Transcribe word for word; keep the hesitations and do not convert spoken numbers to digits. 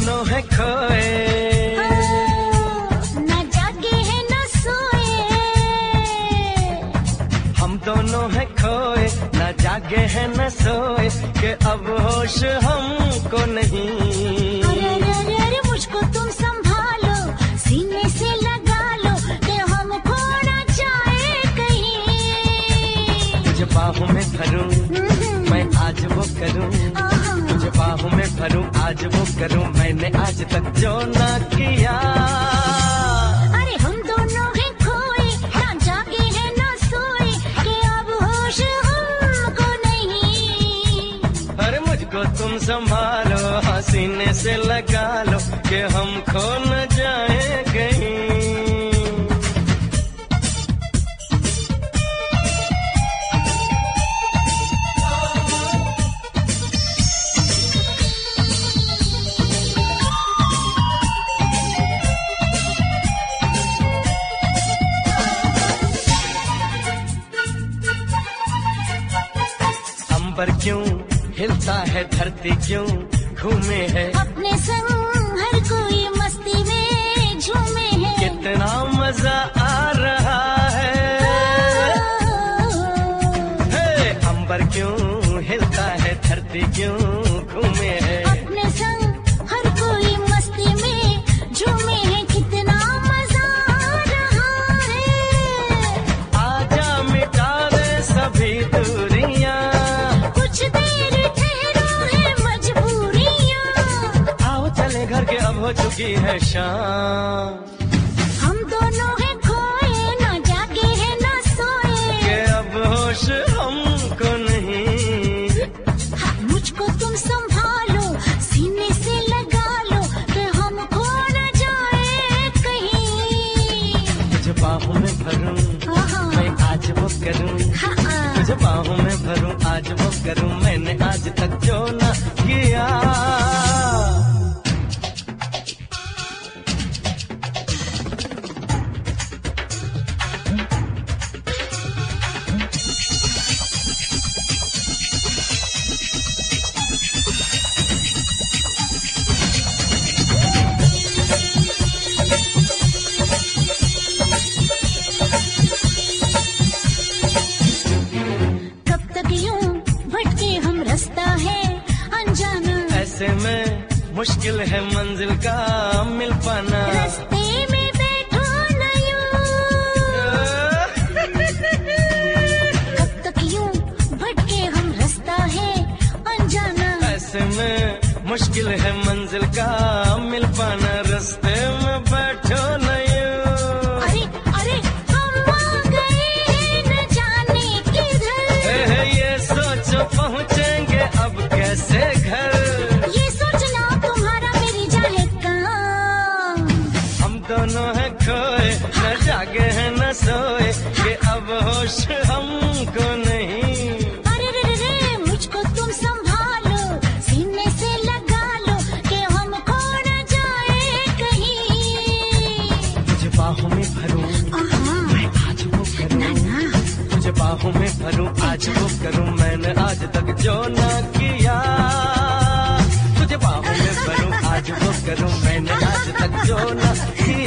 दोनों है खोए, न जागे हैं न सोए। हम दोनों है खोए, न जागे हैं न सोए, कि अब होश हमको नहीं। अरे अरे अरे मुझको तुम संभालो, सीने से लगा लो, कि हमको न जाए कहीं। तुझे बाहों में भरूं मैं आज वो करूं, तुझे बाहों में भरूं आज वो करूं, मैंने आज तक जो ना किया। अरे हम दोनों हैं खोए, ना जागे हैं ना सोए, कि अब होश हमको नहीं। अरे मुझको तुम संभालो, हाँ सीने से लगा लो, कि हम खो न जाए कहीं। अंबर क्यों हिलता है, धरती क्यों घूमे है, अपने संग हर कोई मस्ती में झूमे है। कितना मजा आ रहा है। हे अंबर क्यों हिलता है, धरती क्यों घूमे है, अपने संग हर कोई मस्ती में झूमे है। कितना मजा आ रहा है। आजा मिटा दे सभी दूरियां, कुछ देर ठहरो है मजबूरियां। आओ चले घर के अब हो चुकी है शाम। हम दोनों हैं खोए, ना जागे हैं ना सोए, के अब होश हमको नहीं। हाँ, मुझको तुम संभालो, सीने से लगा लो, कि हम खो न जाए कहीं। तुझे बाहों में भरूं हाँ, मैं आज वो करूं, हाँ, तुझे बाहों में भरूं आज वो करूं, मैंने आज तक जो ना किया। कब तक यूं भटके हम, रास्ता है अनजाना। ऐसे में मुश्किल है मंजिल का मिल पाना। रास्ते में बैठो न यूं, कब तक यूं भटके हम, रास्ता है अनजाना। ऐसे में मुश्किल है मंजिल का मिल पाना, रास्ते में बैठो नहीं। अरे अरे हम आ गए न जाने किधर, ये सोचो पहुँचेंगे अब कैसे घर। ये सोचना तुम्हारा मेरी जाए काम। हम दोनों हैं खोए, न जागे हैं न सोए, कि अब होश हमको नहीं। अरे रे रे रे मुझको तुम संभालो, सीने से लगा लो, कि हम खो न जाए कहीं। तुझे बाहों में भरूं आहा, मैं आज वो करूं, ना ना, तुझे बाहों में भरूं आज वो करूं, मैंने आज तक जो ना किया। तुझे बाहों में भरूं आज वो करूं, मैंने आज तक जो ना किया।